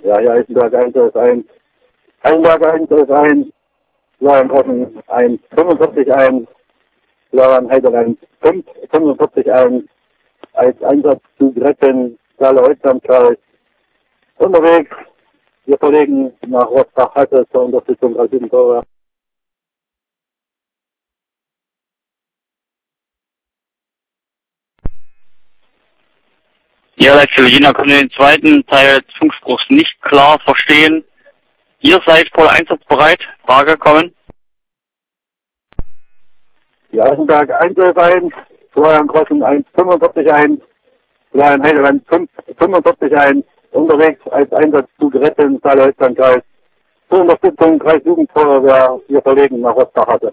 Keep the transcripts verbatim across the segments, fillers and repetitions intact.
Ja, hier Eisenberg eins elf eins. Eisenberg eins elf eins. Florian Grossen eins fünfundvierzig eins. Florian Heiderland fünf fünfundvierzig eins. Als Einsatz zu retten, Saale-Holzlandkreis. Unterwegs, wir verlegen nach Rostock-Hasse zur Unterstützung als Südentore. Ja, Letzte Jena konnte den zweiten Teil des Funkspruchs nicht klar verstehen. Ihr seid voll einsatzbereit? Frage kommen. Ja, Eisenberg eins elf eins. Florian Grossen eins fünfundvierzig eins. Florian Heiderland fünf fünfundvierzig eins. Unterwegs als Einsatz zu retten, Saale-Holzlandkreis. Zur Unterstützung Kreisjugendfeuerwehr, wir verlegen nach Rostock-Hasse.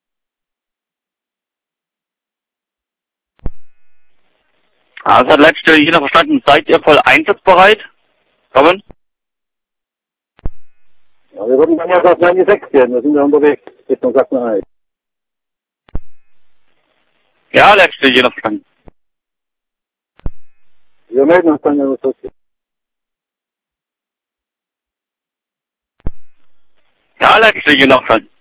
Also hat Letzte Jena verstanden, seid ihr voll einsatzbereit? Kommen. Ja, wir würden dann ja auf sechs gehen, wir sind ja unterwegs Richtung Sachsen-Anhalt. Ja, Letzte Jena verstanden. Wir melden uns dann, wenn es losgeht. Ja, Letzte Jena verstanden.